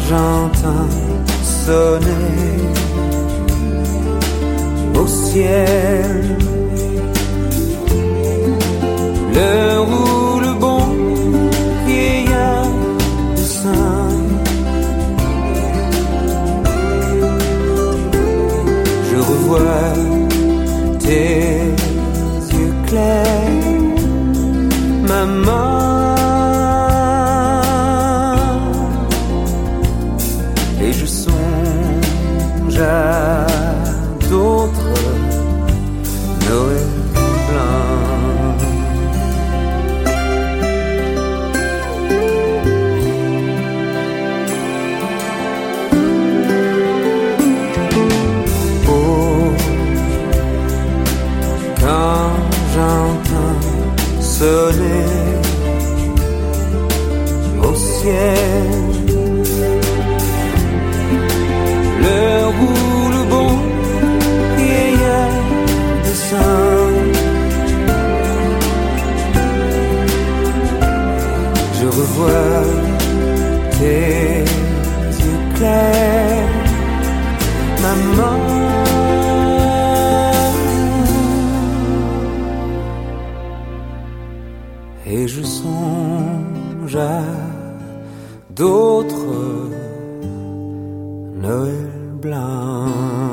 j'entends sonner au ciel l'heure où le bon vieillard descend, je revois tes yeux clairs, maman. Et je songe à d'autres Noël blancs. Oh, quand j'entends sonner au ciel l'heure où le bon vieillard descend, je revois tes yeux clairs, maman. Et je songe à d'autres Noël blanc.